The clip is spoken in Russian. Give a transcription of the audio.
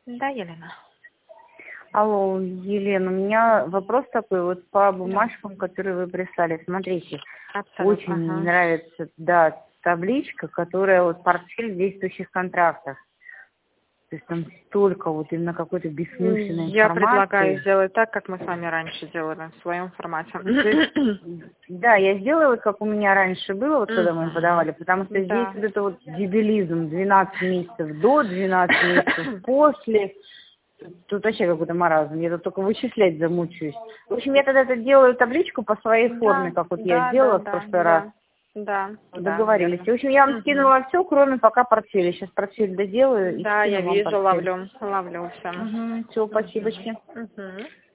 Да, Елена. Алло, Елена, у меня вопрос такой, вот по бумажкам, которые вы прислали. Смотрите, Абсолютно. очень мне нравится, да, табличка, которая вот портфель в действующих контрактах. То есть там столько вот именно какой-то бессмысленной Я информации. предлагаю сделать так, как мы с вами раньше делали, в своем формате. Да, я сделала, как у меня раньше было, вот когда мы подавали, потому что здесь Да. вот это вот дебилизм, 12 месяцев до, 12 месяцев после. Тут вообще какой-то маразм, я тут только вычислять замучаюсь. В общем, я тогда это делаю табличку по своей форме, как вот я сделала в прошлый раз. Да. Договорились. В общем, я вам скинула все, кроме пока портфеля. Сейчас портфель доделаю и Да, я скину вам вижу, портфель. ловлю все. Все, спасибо. Мгм.